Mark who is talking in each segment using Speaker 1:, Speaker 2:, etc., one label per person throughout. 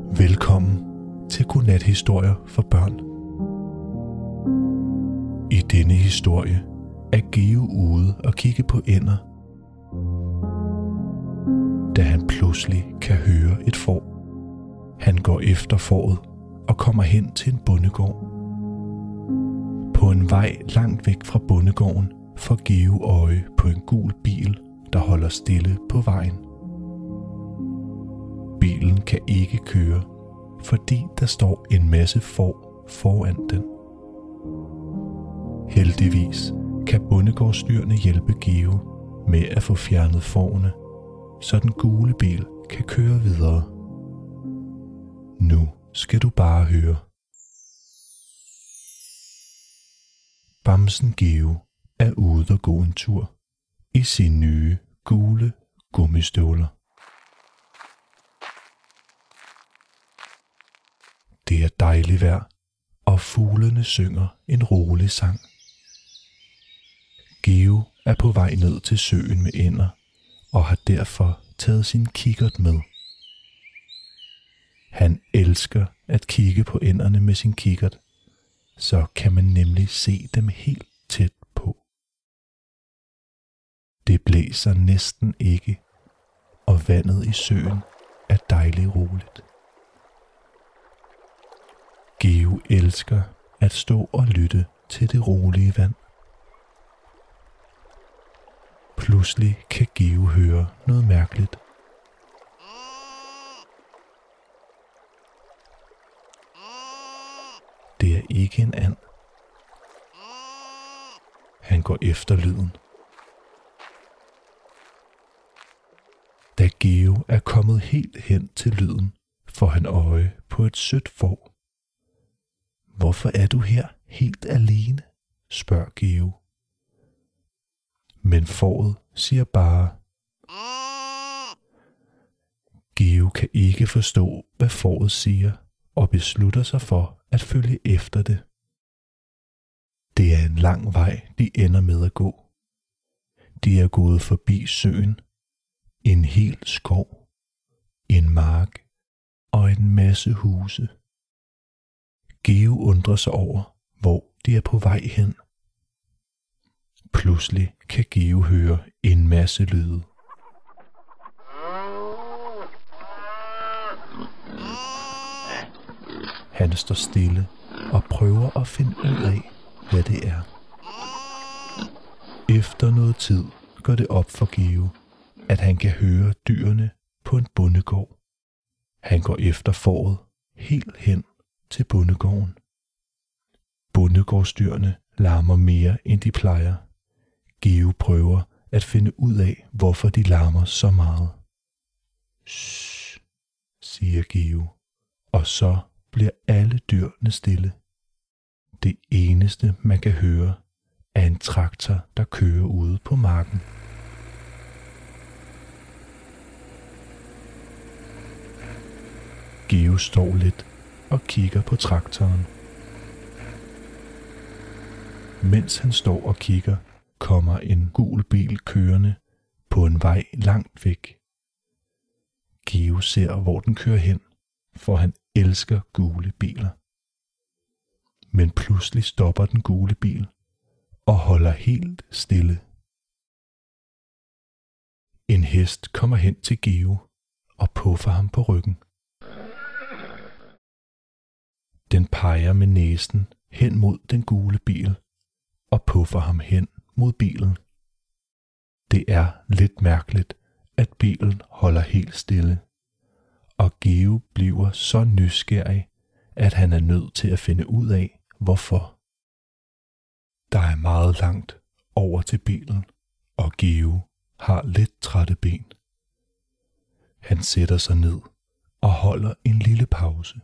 Speaker 1: Velkommen til Godnathistorier for børn. I denne historie er Geo ude og kigge på ænder, da han pludselig kan høre et får. Han går efter fåret og kommer hen til en bondegård. På en vej langt væk fra bondegården får Geo øje på en gul bil, der holder stille på vejen. Bilen kan ikke køre, fordi der står en masse får foran den. Heldigvis kan bondegårdsdyrene hjælpe Geo med at få fjernet fårene, så den gule bil kan køre videre. Nu skal du bare høre. Bamsen Geo er ude og gå en tur i sine nye gule gummistøvler. Det er dejligt vejr, og fuglene synger en rolig sang. Geo er på vej ned til søen med ænder, og har derfor taget sin kikkert med. Han elsker at kigge på ænderne med sin kikkert, så kan man nemlig se dem helt tæt på. Det blæser næsten ikke, og vandet i søen er dejligt roligt. Geo elsker at stå og lytte til det rolige vand. Pludselig kan Geo høre noget mærkeligt. Det er ikke en and. Han går efter lyden. Da Geo er kommet helt hen til lyden, får han øje på et sødt får. Hvorfor er du her helt alene? Spørger Geo. Men fåret siger bare. Geo kan ikke forstå, hvad fåret siger, og beslutter sig for at følge efter det. Det er en lang vej, de ender med at gå. De er gået forbi søen, en hel skov, en mark og en masse huse. Geo undrer sig over, hvor de er på vej hen. Pludselig kan Geo høre en masse lyde. Han står stille og prøver at finde ud af, hvad det er. Efter noget tid går det op for Geo, at han kan høre dyrene på en bondegård. Han går efter fåret helt hen til bondegården. Bondegårdsdyrene larmer mere, end de plejer. Geo prøver at finde ud af, hvorfor de larmer så meget. Shh, siger Geo, og så bliver alle dyrene stille. Det eneste, man kan høre, er en traktor, der kører ude på marken. Geo står lidt og kigger på traktoren. Mens han står og kigger, kommer en gul bil kørende på en vej langt væk. Geo ser, hvor den kører hen, for han elsker gule biler. Men pludselig stopper den gule bil og holder helt stille. En hest kommer hen til Geo og puffer ham på ryggen. Den peger med næsen hen mod den gule bil og puffer ham hen mod bilen. Det er lidt mærkeligt, at bilen holder helt stille, og Geo bliver så nysgerrig, at han er nødt til at finde ud af, hvorfor. Der er meget langt over til bilen, og Geo har lidt trætte ben. Han sætter sig ned og holder en lille pause.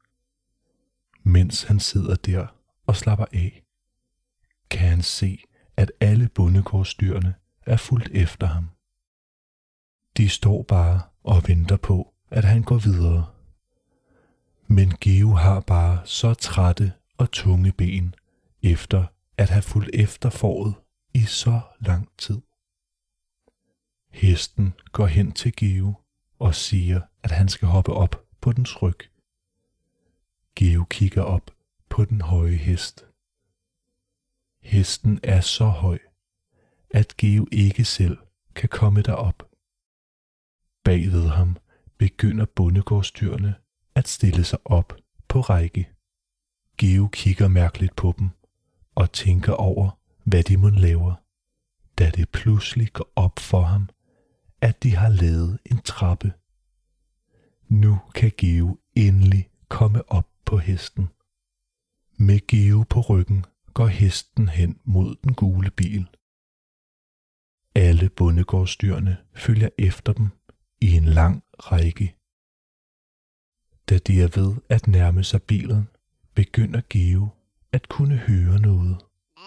Speaker 1: Mens han sidder der og slapper af, kan han se, at alle bondegårdsdyrene er fulgt efter ham. De står bare og venter på, at han går videre. Men Geo har bare så trætte og tunge ben, efter at have fulgt efter fåret i så lang tid. Hesten går hen til Geo og siger, at han skal hoppe op på dens ryg. Geo kigger op på den høje hest. Hesten er så høj, at Geo ikke selv kan komme derop. Bagved ham begynder bondegårdsdyrene at stille sig op på række. Geo kigger mærkeligt på dem og tænker over, hvad de mon laver, da det pludselig går op for ham, at de har lavet en trappe. Nu kan Geo endelig komme op på hesten. Med Geo på ryggen går hesten hen mod den gule bil. Alle bondegårdsdyrene følger efter dem i en lang række. Da de er ved at nærme sig bilen, begynder Geo at kunne høre noget.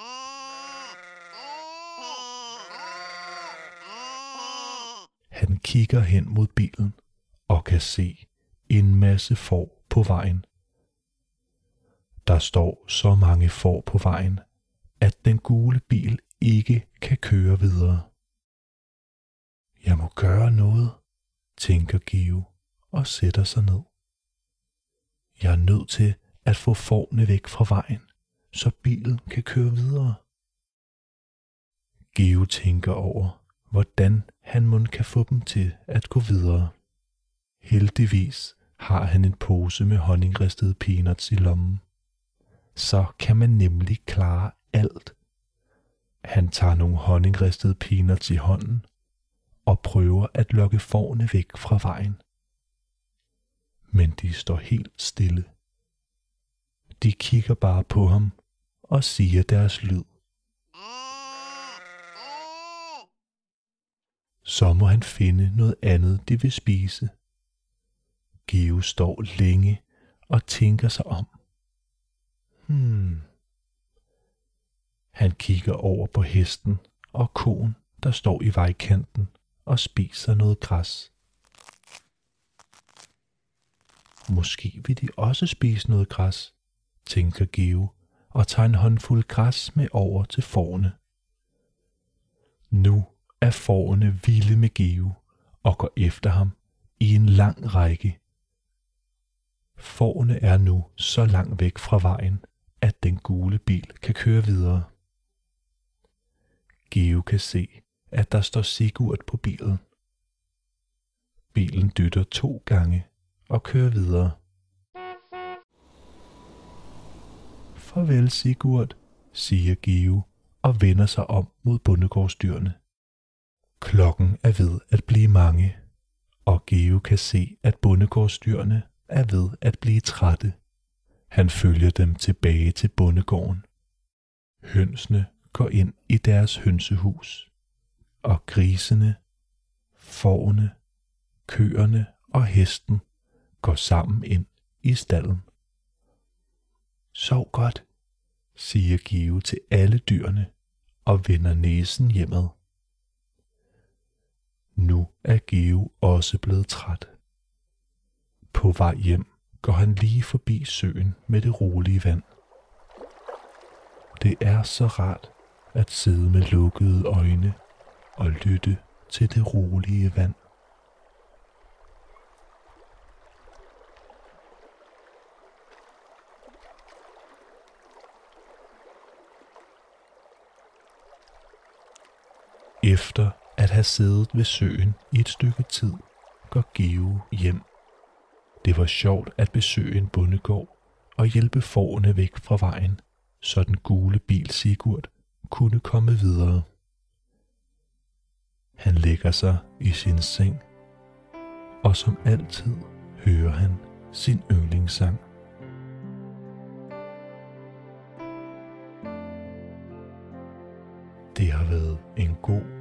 Speaker 1: Han kigger hen mod bilen og kan se en masse får på vejen. Der står så mange får på vejen, at den gule bil ikke kan køre videre. Jeg må gøre noget, tænker Geo og sætter sig ned. Jeg er nødt til at få fårene væk fra vejen, så bilen kan køre videre. Geo tænker over, hvordan han mon kan få dem til at gå videre. Heldigvis har han en pose med honningristede peanuts i lommen. Så kan man nemlig klare alt. Han tager nogle honningristede peanuts i hånden og prøver at lokke fårene væk fra vejen. Men de står helt stille. De kigger bare på ham og siger deres lyd. Så må han finde noget andet, de vil spise. Geo står længe og tænker sig om. Han kigger over på hesten og koen, der står i vejkanten og spiser noget græs. Måske vil de også spise noget græs, tænker Geo og tager en håndfuld græs med over til fårene. Nu er fårene vilde med Geo og går efter ham i en lang række. Fårene er nu så langt væk fra vejen, at den gule bil kan køre videre. Geo kan se, at der står Sigurd på bilen. Bilen dytter 2 gange og kører videre. Farvel Sigurd, siger Geo og vender sig om mod bondegårdsdyrene. Klokken er ved at blive mange, og Geo kan se, at bondegårdsdyrene er ved at blive trætte. Han følger dem tilbage til bondegården. Hønsene går ind i deres hønsehus, og grisene, fårene, køerne og hesten går sammen ind i stalden. Sov godt, siger Geo til alle dyrene og vender næsen hjemad. Nu er Geo også blevet træt. På vej hjem går han lige forbi søen med det rolige vand. Det er så rart at sidde med lukkede øjne og lytte til det rolige vand. Efter at have siddet ved søen i et stykke tid, går Geo hjem. Det var sjovt at besøge en bondegård og hjælpe fårene væk fra vejen, så den gule bil Sigurd kunne komme videre. Han lægger sig i sin seng, og som altid hører han sin yndlingssang. Det har været en god